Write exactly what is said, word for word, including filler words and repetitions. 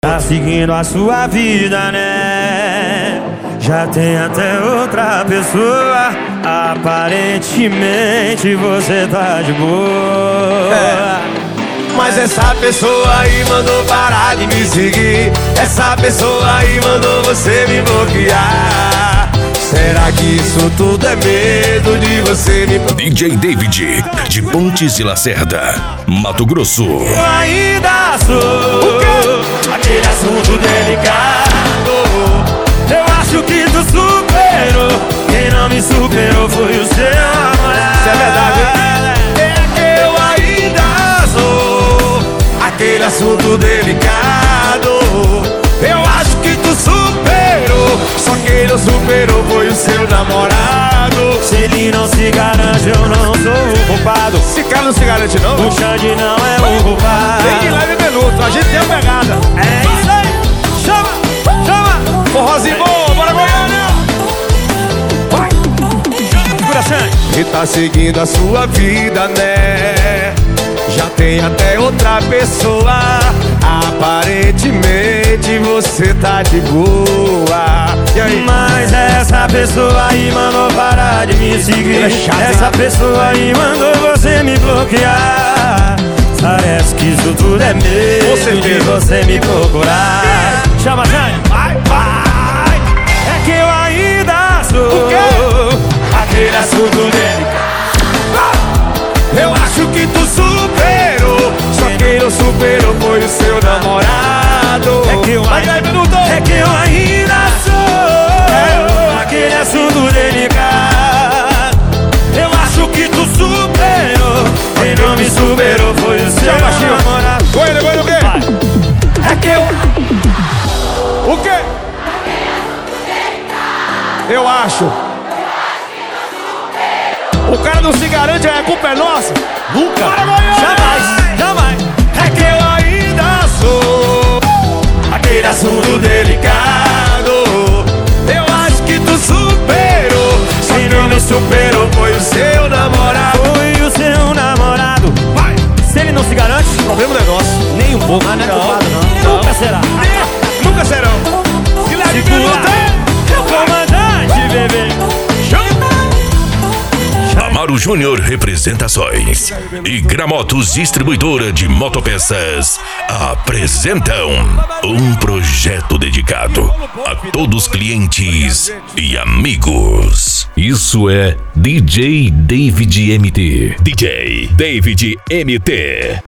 Tá seguindo a sua vida, né? Já tem até outra pessoa. Aparentemente você tá de boa, é. Mas essa pessoa aí mandou parar de me seguir. Essa pessoa aí mandou você me bloquear. Será que isso tudo é medo de você me... D J David, de Pontes e Lacerda, Mato Grosso. Eu ainda sou aquele assunto delicado. Eu acho que tu superou. Quem não me superou foi o seu namorado. Isso é verdade, hein? É que eu ainda sou aquele assunto delicado. Eu acho que tu superou. Só quem não superou foi o seu namorado. Se ele não se garante, eu não sou o culpado. Esse cara não se garante, não? O Xande não é o culpado. Vem de leve minuto, a gente tem a pegada. É isso aí. Chama, chama. Forrozinho bom, bora Goiânia. Vai. Segura, Xande. E tá seguindo a sua vida, né? Já tem até outra pessoa. Aparentemente você tá de boa. E aí? Mas essa pessoa aí mandou parar de me seguir. É chato, essa hein? pessoa aí mandou você me bloquear. Parece que isso tudo é medo de você me procurar. Chama, Jane. Vai, vai. É que eu ainda sou O quê? aquele assunto dele. Eu acho que tu superou. Só quem não superou foi o seu namorado. É que eu Vai, ainda, vai, minuto. é que eu ainda sou aquele assunto delicado. Eu acho que tu superou. Quem não me superou foi o seu baixinho. namorado. Goiânia, Goiânia, o quê? Vai. É que eu... O quê? Eu acho. O cara não se garante, a culpa é nossa. Nunca, Bora, Goiânia! jamais, jamais. É que eu ainda sou aquele assunto delicado. Eu acho que tu superou. Só quem não me superou foi o seu namorado. Foi o seu namorado. Vai! Se ele não se garante, Problema do negócio. nem um pouco. Mas não é culpado, não. Nunca será. Nunca serão. Se leve Segura. Comandante, bebê. Amaro Júnior Representações e Gramotos Distribuidora de Motopeças apresentam um projeto dedicado a todos os clientes e amigos. Isso é D J David M T. D J David M T.